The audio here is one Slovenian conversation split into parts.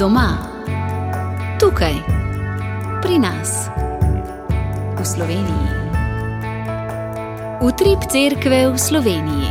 Doma, tukaj, pri nas, v Sloveniji. Utrip cerkve v Sloveniji.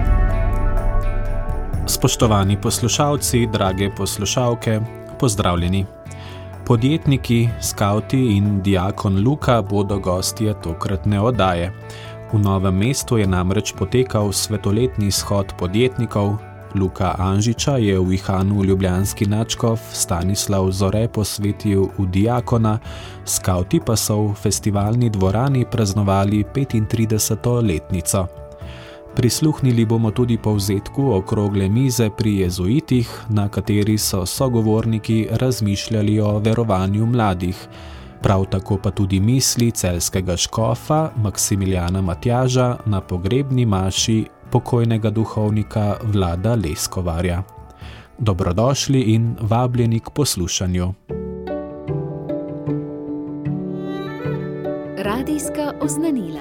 Spoštovani poslušalci, drage poslušalke, pozdravljeni. Podjetniki, skavti in diakon Luka bodo gostje tokratne oddaje. V Novem mestu je namreč potekal svetoletni shod podjetnikov. Luka Anžiča je v Ihanu ljubljanski nadškof Stanislav Zore posvetil v diakona, skavti pa so v festivalni dvorani praznovali 35. letnico. Prisluhnili bomo tudi povzetku okrogle mize pri jezuitih, na kateri so sogovorniki razmišljali o verovanju mladih, prav tako pa tudi misli celjskega škofa Maksimiljana Matjaža na pogrebni maši pokojnega duhovnika Vlada Leskovarja. Dobrodošli in vabljeni k poslušanju. Radijska oznanila.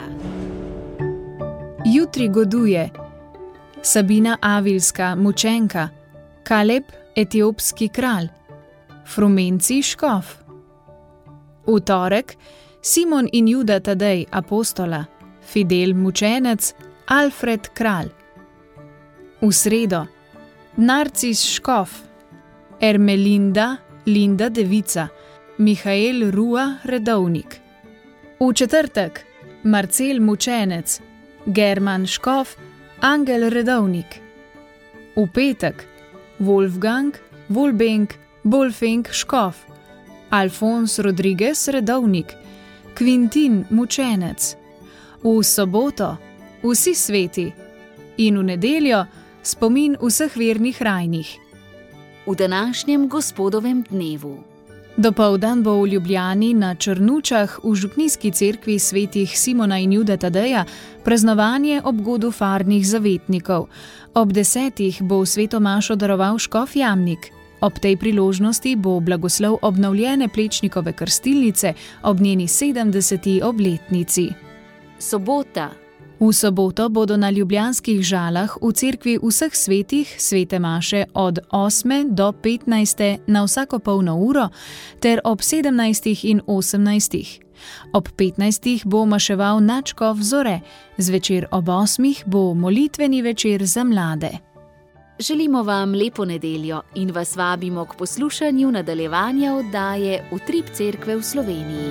Jutri goduje Sabina Avilska mučenka, Kaleb etiopski kralj, Frumenci škof. V torek Simon in Juda Tadej apostola, Fidel mučenec, Alfred kralj. V sredo Narcis škof, Ermelinda Linda devica, Mihael Rua redovnik. V četrtek Marcel mučenec, German škof, Angel redovnik. V petek Wolfgang Wolbenk Bolfenk škof, Alfons Rodriguez redovnik, Quintin mučenec. V soboto vsi sveti in v nedeljo spomin vseh vernih rajnih. V današnjem gospodovem dnevu. Dopoldan bo v Ljubljani na Črnučah v župnijski cerkvi svetih Simona in Jude Tadeja praznovanje obgodu farnih zavetnikov. Ob 10. bo sveto mašo daroval škof Jamnik. Ob tej priložnosti bo blagoslov obnovljene Plečnikove krstilnice ob njeni 70. obletnici. Sobota. V soboto bodo na ljubljanskih Žalah v cerkvi vseh svetih svete maše od 8. do 15. na vsako polno uro ter ob 17. in 18. Ob 15. bo maševal nadškof Zore, zvečer ob 8. bo molitveni večer za mlade. Želimo vam lepo nedeljo in vas vabimo k poslušanju nadaljevanja oddaje Utrip cerkve v Sloveniji.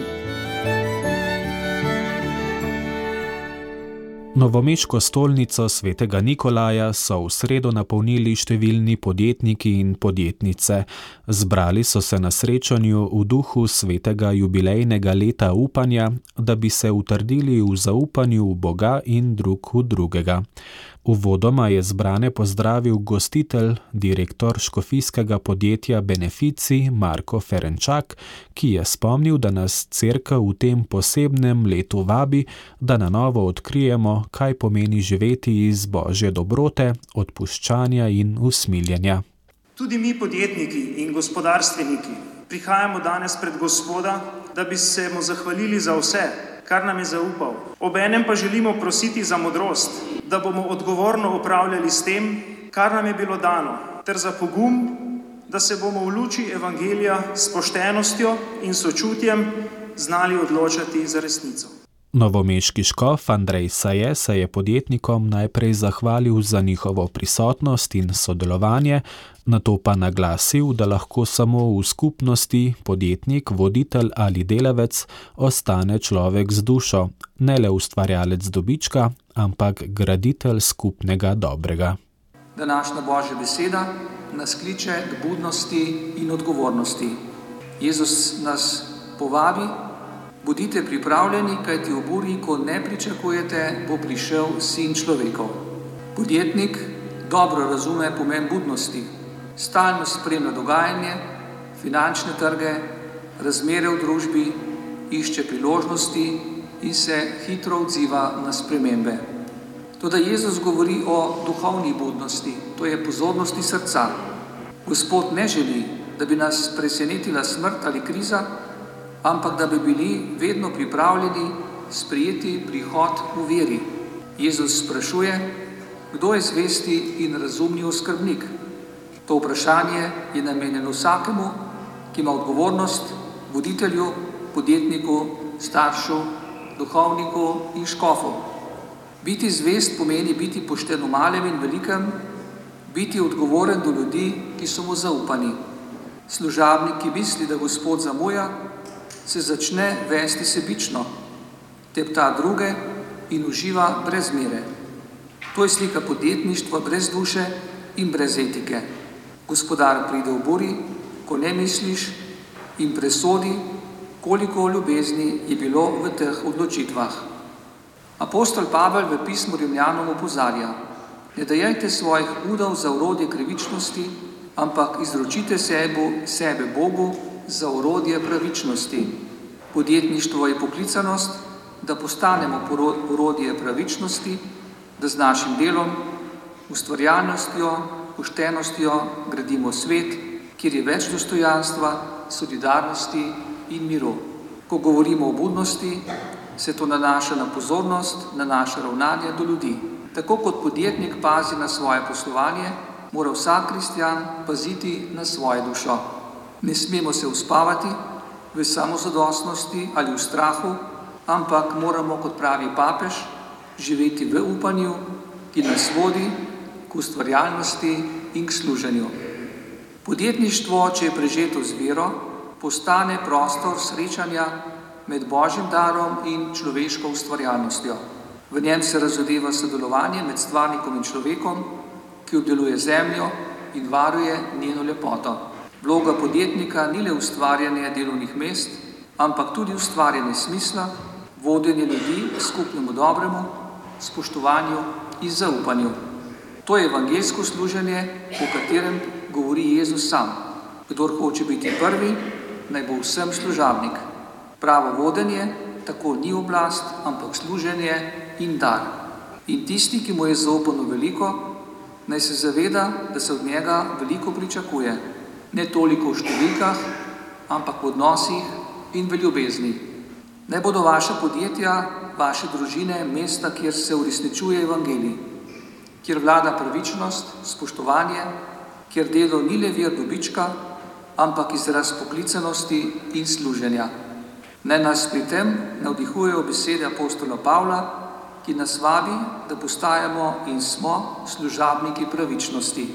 Novomeško stolnico svetega Nikolaja so v sredo napolnili številni podjetniki in podjetnice. Zbrali so se na srečanju v duhu svetega jubilejnega leta upanja, da bi se utrdili v zaupanju v Boga in drug v drugega. Uvodoma je zbrane pozdravil gostitelj, direktor škofijskega podjetja Benefici Marko Ferenčak, ki je spomnil, da nas cerkev v tem posebnem letu vabi, da na novo odkrijemo, kaj pomeni živeti iz Božje dobrote, odpuščanja in usmiljenja. Tudi mi podjetniki in gospodarstveniki prihajamo danes pred Gospoda, da bi se mu zahvalili za vse, kar nam je zaupal. Obenem pa želimo prositi za modrost, da bomo odgovorno upravljali s tem, kar nam je bilo dano, ter za pogum, da se bomo v luči evangelija s poštenostjo in sočutjem znali odločati za resnico. Novomeški škof Andrej Saje se je podjetnikom najprej zahvalil za njihovo prisotnost in sodelovanje, nato pa naglasil, da lahko samo v skupnosti podjetnik, voditelj ali delavec ostane človek z dušo, ne le ustvarjalec dobička, ampak graditelj skupnega dobrega. Današnja Božja beseda nas kliče k budnosti in odgovornosti. Jezus nas povabi: bodite pripravljeni, kajti v uri, ko ne pričakujete, bo prišel Sin človekov. Podjetnik dobro razume pomen budnosti, stalno spremlja dogajanje, finančne trge, razmere v družbi, išče priložnosti in se hitro odziva na spremembe. Toda Jezus govori o duhovni budnosti, to je pozornosti srca. Gospod ne želi, da bi nas presenetila smrt ali kriza, ampak da bi bili vedno pripravljeni sprejeti prihod v veri. Jezus sprašuje, kdo je zvesti in razumni oskrbnik. To vprašanje je namenjeno vsakemu, ki ima odgovornost, voditelju, podjetniku, staršu, duhovniku in škofu. Biti zvest pomeni biti pošten v malem in velikem, biti odgovoren do ljudi, ki so mu zaupani. Služabnik, ki misli, da Gospod zamuja, se začne vesti sebično, tepta druge in uživa brez mere. To je slika podjetništva brez duše in brez etike. Gospodar pride v buri, ko ne misliš, in presodi, koliko ljubezni je bilo v teh odločitvah. Apostol Pavel v pismu Rimljanom opozarja: ne dajajte svojih udov za orodje krivičnosti, ampak izročite sebe Bogu za orodje pravičnosti. Podjetništvo je poklicanost, da postanemo orodje pravičnosti, da z našim delom, ustvarjalnostjo, poštenostjo gradimo svet, kjer je več dostojanstva, solidarnosti in miru. Ko govorimo o budnosti, se to nanaša na pozornost, na naše ravnanje do ljudi. Tako kot podjetnik pazi na svoje poslovanje, mora vsak kristjan paziti na svojo dušo. Ne smemo se uspavati v samozadostnosti ali v strahu, ampak moramo, kot pravi papež, živeti v upanju, ki nas vodi k ustvarjalnosti in k služenju. Podjetništvo, če je prežeto z vero, postane prostor srečanja med Božjim darom in človeško ustvarjalnostjo. V njem se razodeva sodelovanje med stvarnikom in človekom, ki obdeluje zemljo in varuje njeno lepoto. Vloga podjetnika ni le ustvarjanje delovnih mest, ampak tudi ustvarjanje smisla, vodenje ljudi k skupnemu dobremu, spoštovanju in zaupanju. To je evangeljsko služenje, o katerem govori Jezus sam. Kdor hoče biti prvi, naj bo vsem služabnik. Pravo vodenje tako ni oblast, ampak služenje in dar. In tisti, ki mu je zaupano veliko, naj se zaveda, da se od njega veliko pričakuje. Ne toliko v številkah, ampak v odnosih in v ljubezni. Naj bodo vaša podjetja, vaše družine, mesta, kjer se uresničuje evangelij, kjer vlada pravičnost, spoštovanje, kjer delo ni le vir dobička, ampak izraz poklicanosti in služenja. Naj nas pri tem navdihujejo besede apostola Pavla, ki nas vabi, da postajamo in smo služabniki pravičnosti.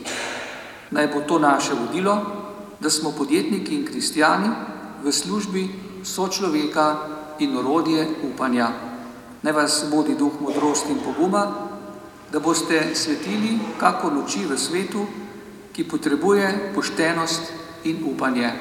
Naj bo to naše vodilo, da smo podjetniki in kristjani v službi sočloveka in orodje upanja. Naj vas vodi duh modrosti in poguma, da boste svetili kakor luči v svetu, ki potrebuje poštenost in upanje.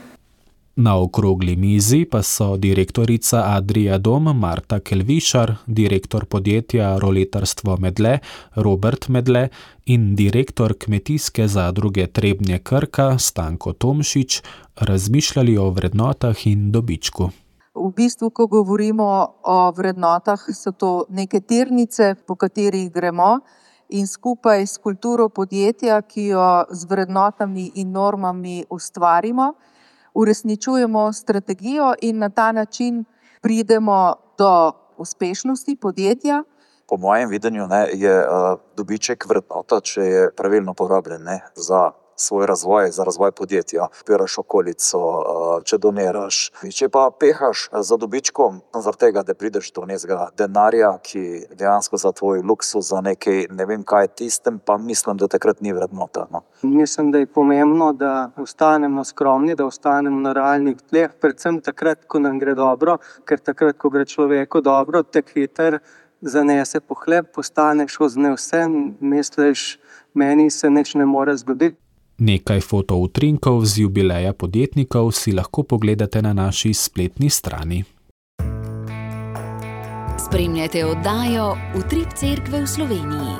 Na okrogli mizi pa so direktorica Adria Dom Marta Kelvišar, direktor podjetja Roletarstvo Medle Robert Medle in direktor kmetijske zadruge Trebnje Krka Stanko Tomšič razmišljali o vrednotah in dobičku. V bistvu, ko govorimo o vrednotah, so to neke tirnice, po katerih gremo, in skupaj s kulturo podjetja, ki jo z vrednotami in normami ustvarimo, uresničujemo strategijo in na ta način pridemo do uspešnosti podjetja. Po mojem videnju je dobiček vrednota, če je pravilno porabljen za svoj razvoj, za razvoj podjetja. Piraš okolico, če doniraš. Če pa pehaš za dobičkom, zaradi tega, da prideš do nekega denarja, ki dejansko za tvoj luksuz, za nekaj, ne vem kaj tistem, pa mislim, da takrat ni vrednota. Mislim, da je pomembno, da ostanemo skromni, da ostanemo na realnih tleh, predvsem takrat, ko nam gre dobro, ker takrat, ko gre človeku dobro, te hiter zanese po hleb, postaneš vznesen, misliš, meni se nič ne more zgoditi. Nekaj fotoutrinkov z jubileja podjetnikov si lahko pogledate na naši spletni strani. Spremljate oddajo Utrip Cerkve v Sloveniji.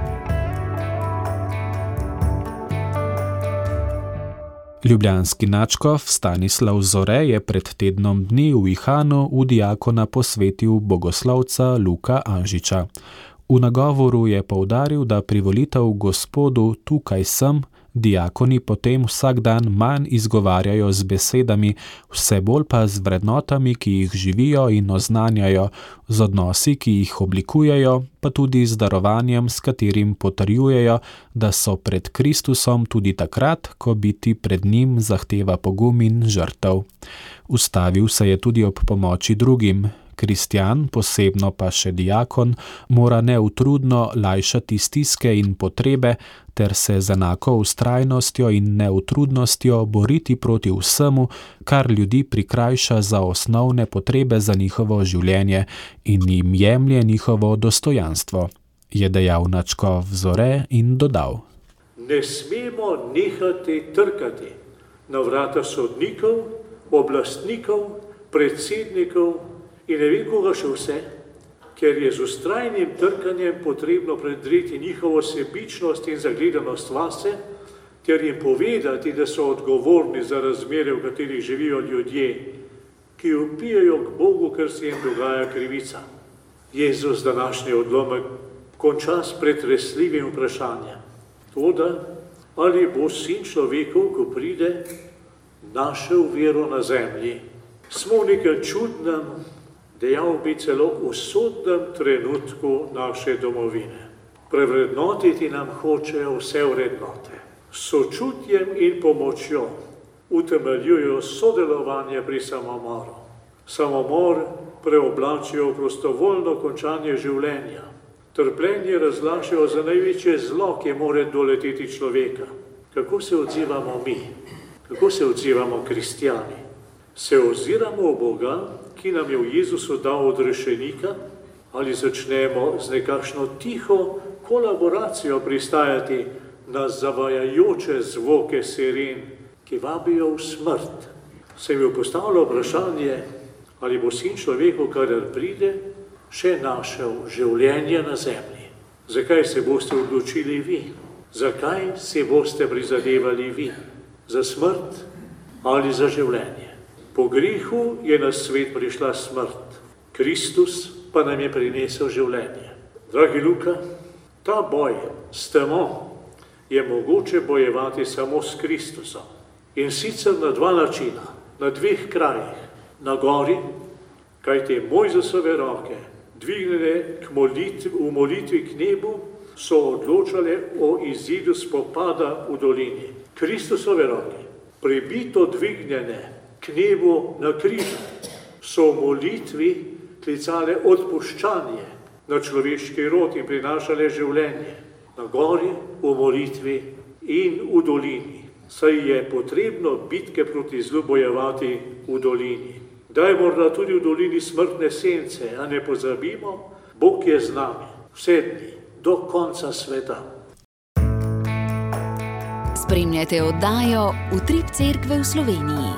Ljubljanski nadškof Stanislav Zore je pred tednom dni v Ihanu v diakona posvetil bogoslovca Luka Anžiča. V nagovoru je poudaril, da privolitev Gospodu tukaj sem Diakoni potem vsak dan manj izgovarjajo z besedami, vse bolj pa z vrednotami, ki jih živijo in oznanjajo, z odnosi, ki jih oblikujejo, pa tudi z darovanjem, s katerim potrjujejo, da so pred Kristusom tudi takrat, ko biti pred njim zahteva pogum in žrtev. Ustavil se je tudi ob pomoči drugim. Kristjan, posebno pa še diakon, mora neutrudno lajšati stiske in potrebe ter se z enako vztrajnostjo in neutrudnostjo boriti proti vsemu, kar ljudi prikrajša za osnovne potrebe za njihovo življenje in jim jemlje njihovo dostojanstvo, je dejal nadškof Zore in dodal. Ne smemo nehati trkati na vrata sodnikov, oblastnikov, predsednikov in ne vem koga še vse, ker je z vztrajnim trkanjem potrebno predreti njihovo sebičnost in zagledanost vase, ter jim povedati, da so odgovorni za razmere, v katerih živijo ljudje, ki vpijejo k Bogu, ker se jim dogaja krivica. Jezus današnji odlomek konča s pretresljivim vprašanjem. Toda, ali bo sin človekov, ko pride, našel vero na zemlji? Smo v nekem čudnem, dejal bi celo usodnem trenutku naše domovine. Prevrednotiti nam hočejo vse vrednote. S sočutjem in pomočjo utemeljujo sodelovanje pri samomoru. Samomor preoblačijo v prostovoljno končanje življenja. Trpljenje razglašajo za največje zlo, ki more doleteti človeka. Kako se odzivamo mi? Kako se odzivamo kristjani? Se oziramo v Boga, ki nam je v Jezusu dal odrešenika, ali začnemo z nekakšno tiho kolaboracijo pristajati na zavajajoče zvoke siren, ki vabijo v smrt? Se mi postavlja vprašanje, ali bo sin človekov, kadar pride, še našel življenje na zemlji. Zakaj se boste odločili vi? Zakaj se boste prizadevali vi? Za smrt ali za življenje? Po grehu je na svet prišla smrt, Kristus pa nam je prinesel življenje. Dragi Luka, ta boj s temo je mogoče bojevati samo s Kristusom. In sicer na dva načina, na dveh krajih. Na gori, kajte Mojzesove roke, dvignjene v molitvi k nebu, so odločale o izidu spopada v dolini. Kristusove roke, prebito dvignjene k nebu na križu, so v molitvi klicale odpuščanje na človeški rod in prinašale življenje. Na gori, v molitvi in v dolini. Saj je potrebno bitke proti zlu bojevati v dolini. Daj morda tudi v dolini smrtne sence, a ne pozabimo, Bog je z nami vse dni do konca sveta. Spremljate oddajo Utrip Cerkve v Sloveniji.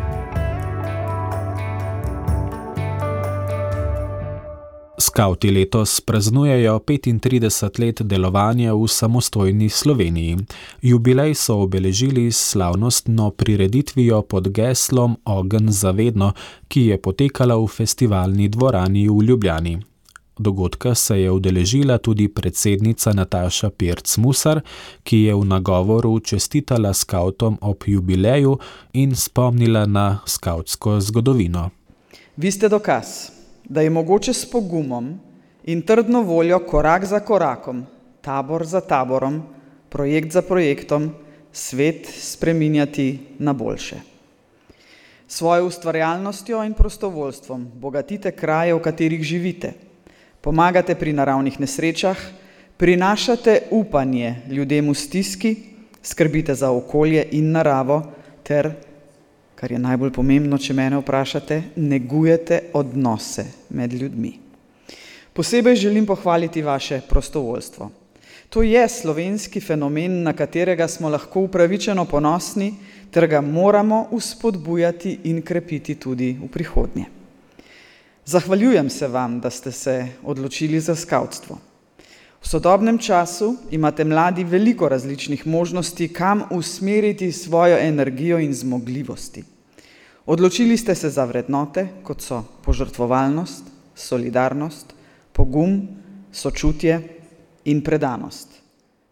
Skavti letos praznujejo 35 let delovanja v samostojni Sloveniji. Jubilej so obeležili s slavnostno prireditvijo pod geslom Ogenj za vedno, ki je potekala v festivalni dvorani v Ljubljani. Dogodka se je udeležila tudi predsednica Nataša Pirc Musar, ki je v nagovoru čestitala skavtom ob jubileju in spomnila na skavtsko zgodovino. Vi ste dokaz, da je mogoče s pogumom in trdno voljo korak za korakom, tabor za taborom, projekt za projektom, svet spreminjati na boljše. Svojo ustvarjalnostjo in prostovoljstvom bogatite kraje, v katerih živite, pomagate pri naravnih nesrečah, prinašate upanje ljudem v stiski, skrbite za okolje in naravo ter, kar je najbolj pomembno, če mene vprašate, negujete odnose med ljudmi. Posebej želim pohvaliti vaše prostovoljstvo. To je slovenski fenomen, na katerega smo lahko upravičeno ponosni, ter ga moramo vzpodbujati in krepiti tudi v prihodnje. Zahvaljujem se vam, da ste se odločili za skavtstvo. V sodobnem času imate mladi veliko različnih možnosti, kam usmeriti svojo energijo in zmogljivosti. Odločili ste se za vrednote, kot so požrtvovalnost, solidarnost, pogum, sočutje in predanost.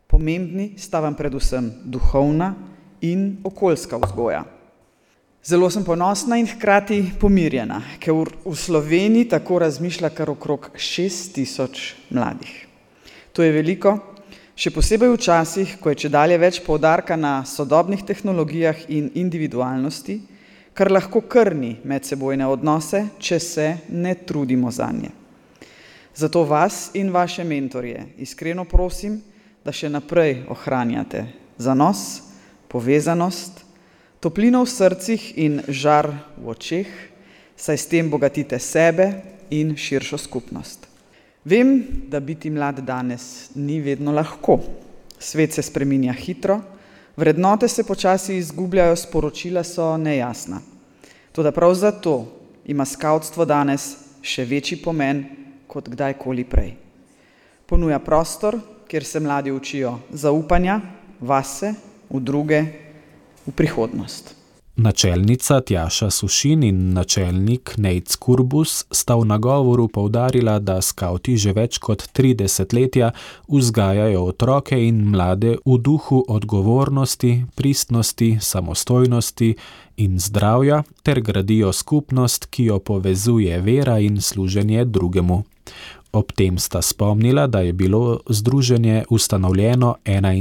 Pomembni sta vam predvsem duhovna in okoljska vzgoja. Zelo sem ponosna in hkrati pomirjena, ker v Sloveniji tako razmišlja kar okrog 6000 mladih. To je veliko, še posebej v časih, ko je čedalje več poudarka na sodobnih tehnologijah in individualnosti, kar lahko krni medsebojne odnose, če se ne trudimo zanje. Zato vas in vaše mentorje iskreno prosim, da še naprej ohranjate zanos, povezanost, toplino v srcih in žar v očeh, saj s tem bogatite sebe in širšo skupnost. Vem, da biti mlad danes ni vedno lahko. Svet se spreminja hitro, vrednote se počasi izgubljajo, sporočila so nejasna. Toda prav zato ima skavtstvo danes še večji pomen kot kdajkoli prej. Ponuja prostor, kjer se mladi učijo zaupanja vase, v druge, v prihodnost. Načelnica Tjaša Sušin in načelnik Nejc Kurbus sta v nagovoru poudarila, da skavti že več kot 3 desetletja vzgajajo otroke in mlade v duhu odgovornosti, pristnosti, samostojnosti in zdravja ter gradijo skupnost, ki jo povezuje vera in služenje drugemu. Ob tem sta spomnila, da je bilo združenje ustanovljeno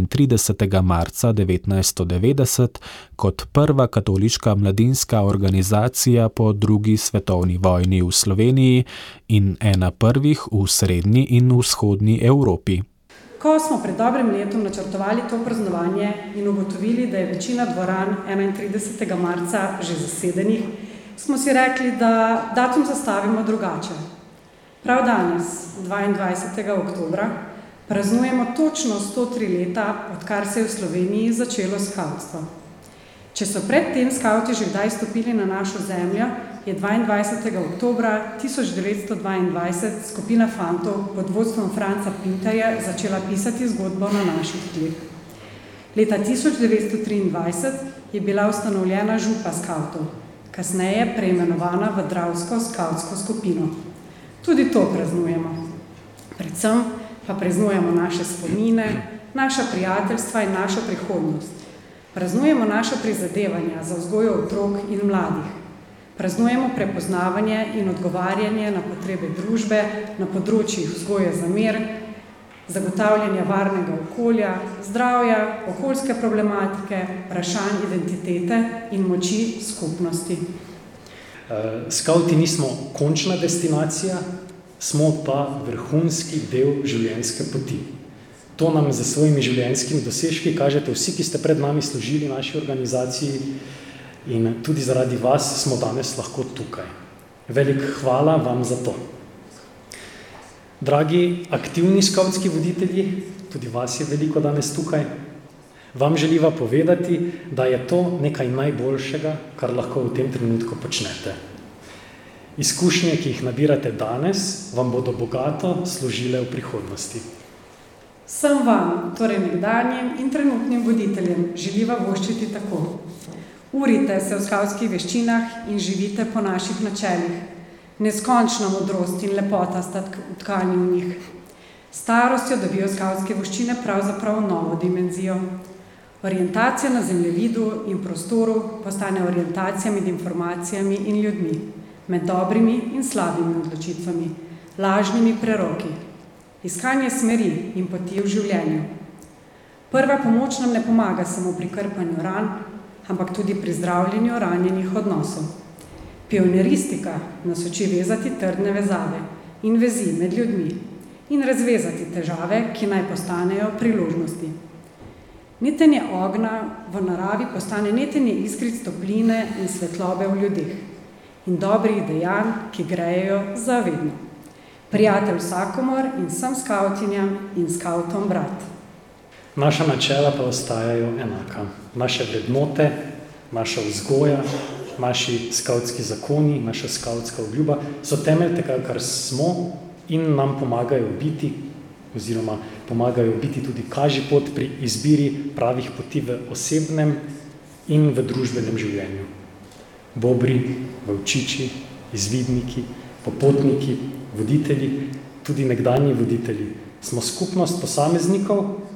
31. marca 1990 kot prva katoliška mladinska organizacija po drugi svetovni vojni v Sloveniji in ena prvih v srednji in vzhodni Evropi. Ko smo pred dobrim letom načrtovali to praznovanje in ugotovili, da je večina dvoran 31. marca že zasedenih, smo si rekli, da datum zastavimo drugače. Prav danes, 22. oktobra, praznujemo točno 103 leta, odkar se je v Sloveniji začelo skavtstvo. Če so pred tem skavti že kdaj stopili na našo zemljo, je 22. oktobra 1922 skupina fantov pod vodstvom Franca Pintarja začela pisati zgodbo na naših tleh. Leta 1923 je bila ustanovljena župa skavtov, kasneje preimenovana v Dravsko skavtsko skupino. Tudi to praznujemo. Predvsem pa praznujemo naše spomine, naša prijateljstva in našo prihodnost. Praznujemo naša prizadevanja za vzgojo otrok in mladih. Praznujemo prepoznavanje in odgovarjanje na potrebe družbe na področjih vzgoje za mir, zagotavljanja varnega okolja, zdravja, okoljske problematike, vprašanj identitete in moči skupnosti. Skavti nismo končna destinacija, smo pa vrhunski del življenjske poti. To nam za svojimi življenjskimi dosežki kažete vsi, ki ste pred nami služili naši organizaciji in tudi zaradi vas smo danes lahko tukaj. Velik hvala vam za to. Dragi aktivni skavtski voditelji, tudi vas je veliko danes tukaj, vam želiva povedati, da je to nekaj najboljšega, kar lahko v tem trenutku počnete. Izkušnje, ki jih nabirate danes, vam bodo bogato služile v prihodnosti. Vsem vam, torej nekdanjim in trenutnim voditeljem, želiva voščiti tako. Urite se v skavtskih veščinah in živite po naših načelih. Neskončna modrost in lepota sta vtkani v njih. Starostjo dobijo skavtske voščine pravzaprav novo dimenzijo. Orientacija na zemljevidu in prostoru postane orientacija med informacijami in ljudmi, med dobrimi in slabimi odločitvami, lažnimi preroki, iskanje smeri in poti v življenju. Prva pomoč nam ne pomaga samo pri krpanju ran, ampak tudi pri zdravljenju ranjenih odnosov. Pionieristika nas uči vezati trdne vezave in vezi med ljudmi in razvezati težave, ki naj postanejo priložnosti. Netenje ognja v naravi postane netenje iskric topline in svetlobe v ljudeh in dobrih dejanj, ki grejejo za vedno. Prijatelj vsakomor in vsem skavtinjam in skavtom brat. Naša načela pa ostajajo enaka. Naše vrednote, naša vzgoja, naši skavtski zakoni, naša skavtska obljuba so temelj tega, kar smo in nam pomagajo biti, oziroma pomagajo biti tudi kažipot pri izbiri pravih poti v osebnem in v družbenem življenju. Bobri, volčiči, izvidniki, popotniki, voditelji, tudi nekdanji voditelji. Smo skupnost posameznikov,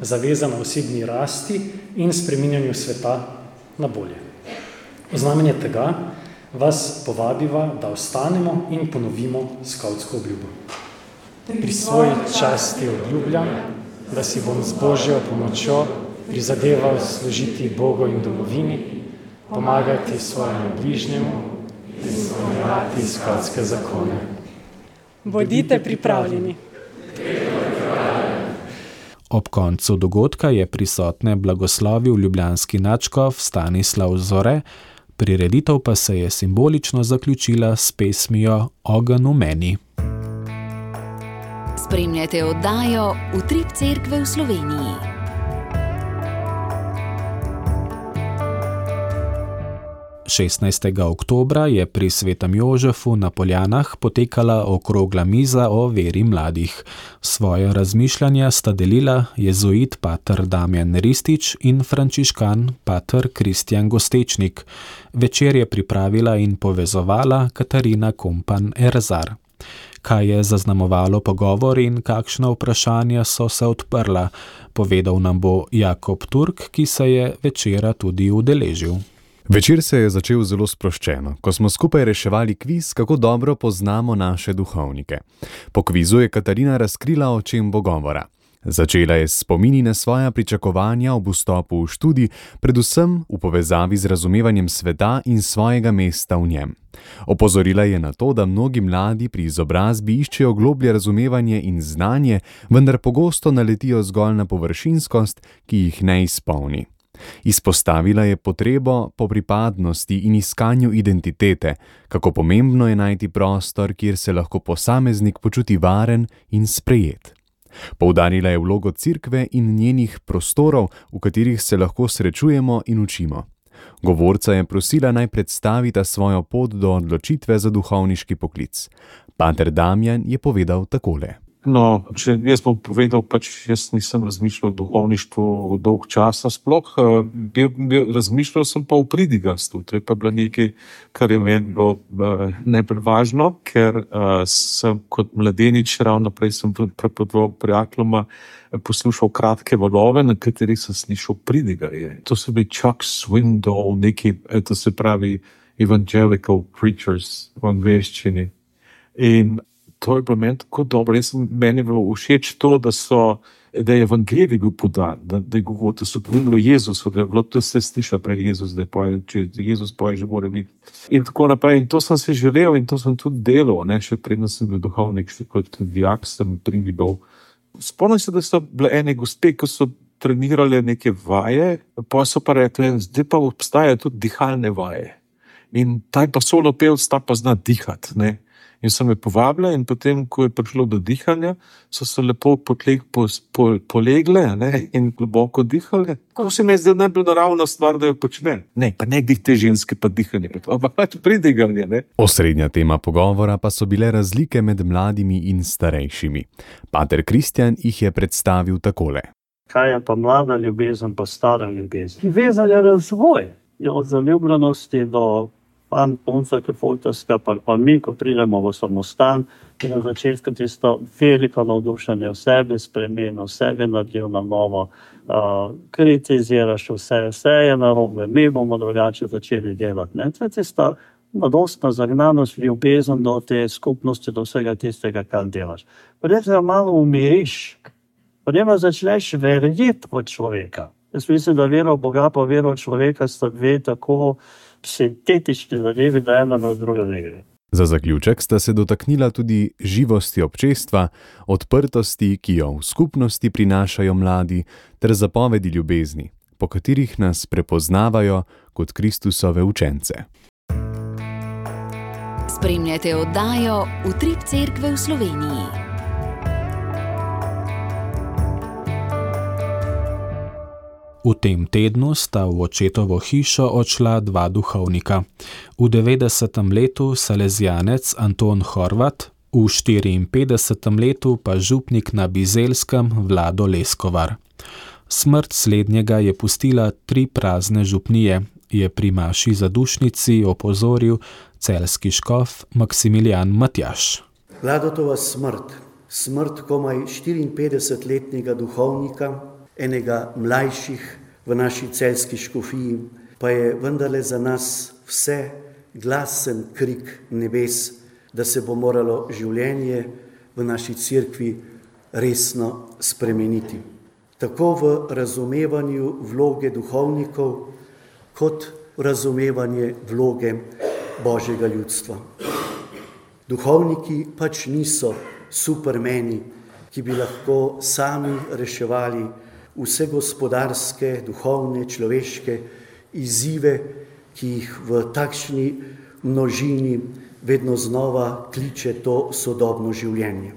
zavezana osebni rasti in spreminjanju sveta na bolje. V znamenje tega vas povabiva, da ostanemo in ponovimo skavtsko obljubo. Pri svoji časti obljubljam, da si bom z Božjo pomočjo prizadeval služiti Bogu in domovini, pomagati svojemu bližnjemu in izpolnjevati skavtske zakone. Bodite pripravljeni. Ob koncu dogodka je prisotne blagoslovil ljubljanski nadškof Stanislav Zore, prireditev pa se je simbolično zaključila s pesmijo Ogenj v meni. Spremljate oddajo Utrip cerkve v Sloveniji. Oktobra je pri Svetem Jožefu na Poljanah potekala okrogla miza o veri mladih. Svoje razmišljanja sta delila jezuit pater Damjan Ristič in frančiškan pater Kristjan Gostečnik. Večer je pripravila in povezovala Katarina Kompan-Erzar. Kaj je zaznamovalo pogovor in kakšna vprašanja so se odprla, povedal nam bo Jakob Turk, ki se je večera tudi udeležil. Večer se je začel zelo sproščeno, ko smo skupaj reševali kviz, kako dobro poznamo naše duhovnike. Po kvizu je Katarina razkrila, o čem bo govora. Začela je spomini na svoja pričakovanja ob vstopu v študij, predvsem v povezavi z razumevanjem sveta in svojega mesta v njem. Opozorila je na to, da mnogi mladi pri izobrazbi iščejo globlje razumevanje in znanje, vendar pogosto naletijo zgolj na površinskost, ki jih ne izpolni. Izpostavila je potrebo po pripadnosti in iskanju identitete, kako pomembno je najti prostor, kjer se lahko posameznik počuti varen in sprejet. Poudarila je vlogo cerkve in njenih prostorov, v katerih se lahko srečujemo in učimo. Govorca je prosila, naj predstavita svojo pot do odločitve za duhovniški poklic. Pater Damjan je povedal takole. No, če jaz bom povedal, jaz nisem razmišljal o duhovništvu dolg časa sploh. Razmišljal sem pa o pridigarstvu. To je pa bilo nekaj, kar je meni bilo najbolj važno, ker sem kot mladenič, ravno prej sem prepodoval prijateljoma, poslušal kratke valove, na katerih sem slišal pridigarje. To so bili Chuck Swindoll, neki, to se pravi evangelical preachers v angleščini. In to je bilo meni tako dobro. Meni je bilo všeč to, da je evangelij bil podan, da je govoril, da so povedali Jezusu, da je bilo to vse sliša prej Jezus, da je poje, če Jezus poje, že mora biti. In tako naprej. In to sem se želel in to sem tudi delal, ne, še predno sem bil duhovnik, še kot dijak sem pridigal. Spomnim se, da so bile ene gospe, ki so trenirale neke vaje, pa so pa rekli, zdaj pa obstajajo tudi dihalne vaje. In taj pa solo pevc, ta pa zna dihati, ne. In so me povabile in potem, ko je prišlo do dihanja, so se lepo polegle, ne, in globoko dihale. Ko se mi je zdaj najbolj naravna stvar, da jo počne. Ne, pa nekdih te ženske pa dihanje, ampak pač pridiganje, ne. Osrednja tema pogovora pa so bile razlike med mladimi in starejšimi. Pater Kristjan jih je predstavil takole. Kaj je pa mlada ljubezen, pa stara ljubezen? Vezan je razvoj, je od zaljubljenosti do punca, ki foltarska, pa mi, ko pridemo v samostan, je na začetku tisto veliko navdušenje v sebi, spremeno sebe naredil na novo, kritiziraš vse je narobe, mi bomo drugače začeli delati. Ne? To je tista mladostna zagnanost, ljubezen do te skupnosti, do vsega tistega, kar delaš. Potem se malo umiriš, potem začneš verjeti v človeka. Jaz mislim, da vera v Boga pa vera v človeka sta dve tako sintetični zadevi, da ena na druga ne gre. Za zaključek sta se dotaknila tudi živosti občestva, odprtosti, ki jo v skupnosti prinašajo mladi, ter zapovedi ljubezni, po katerih nas prepoznavajo kot Kristusove učence. Spremljate oddajo Utrip cerkve v Sloveniji. V tem tednu sta v očetovo hišo odšla dva duhovnika. V 90. letu salezijanec Anton Horvat, v 54. letu pa župnik na Bizelskem Vlado Leskovar. Smrt slednjega je pustila 3 prazne župnije, je pri maši zadušnici opozoril celjski škof Maksimilijan Matjaž. Vladotova smrt komaj 54-letnega duhovnika, enega mlajših v naši celjski škofiji, pa je vendarle za nas vse glasen krik nebes, da se bo moralo življenje v naši cerkvi resno spremeniti. Tako v razumevanju vloge duhovnikov, kot v razumevanje vloge Božjega ljudstva. Duhovniki pač niso supermeni, ki bi lahko sami reševali vse gospodarske, duhovne, človeške izzive, ki jih v takšni množini vedno znova kliče to sodobno življenje.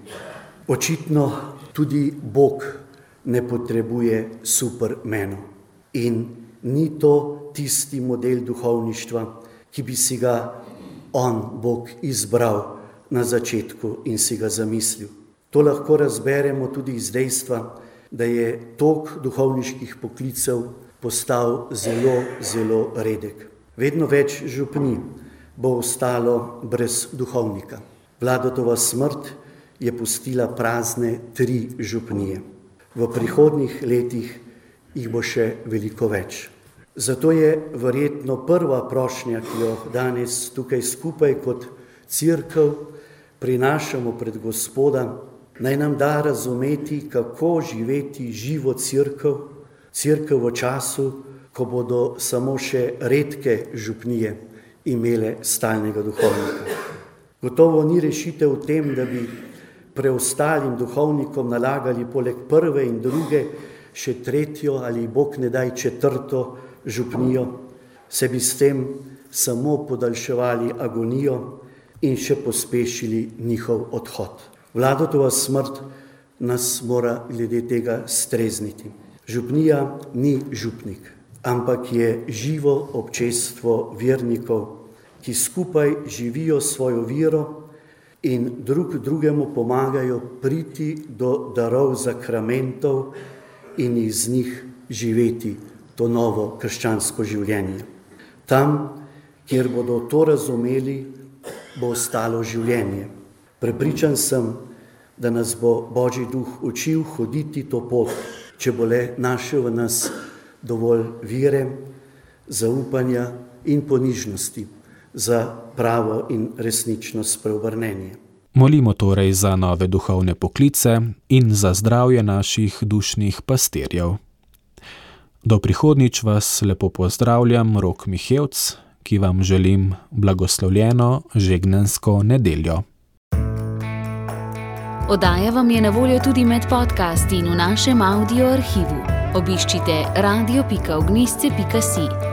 Očitno tudi Bog ne potrebuje supermenov in ni to tisti model duhovništva, ki bi si ga on, Bog, izbral na začetku in si ga zamislil. To lahko razberemo tudi iz dejstva, da je tok duhovniških poklicev postal zelo, zelo redek. Vedno več župnij bo ostalo brez duhovnika. Vladotova smrt je pustila prazne 3 župnije. V prihodnjih letih jih bo še veliko več. Zato je verjetno prva prošnja, ki jo danes tukaj skupaj kot cerkev prinašamo pred Gospoda, naj nam da razumeti, kako živeti živo cerkev, cerkev v času, ko bodo samo še redke župnije imele stalnega duhovnika. Gotovo ni rešitev v tem, da bi preostalim duhovnikom nalagali poleg prve in druge še 3. ali Bog ne daj 4. župnijo, se bi s tem samo podaljševali agonijo in še pospešili njihov odhod. Vladotova smrt nas mora glede tega strezniti. Župnija ni župnik, ampak je živo občestvo vernikov, ki skupaj živijo svojo vero in drug drugemu pomagajo priti do darov sakramentov in iz njih živeti to novo krščansko življenje. Tam, kjer bodo to razumeli, bo ostalo življenje. Prepričan sem, da nas bo Božji duh učil hoditi to pot, če bo le našel v nas dovolj vere, zaupanja in ponižnosti za pravo in resnično spreobrnenje. Molimo torej za nove duhovne poklice in za zdravje naših dušnih pastirjev. Do prihodnjič vas lepo pozdravljam, Rok Mihevc, ki vam želim blagoslovljeno žegnansko nedeljo. Oddaja vam je na voljo tudi med podcasti in v našem audio arhivu. Obiščite radio.ognisce.si.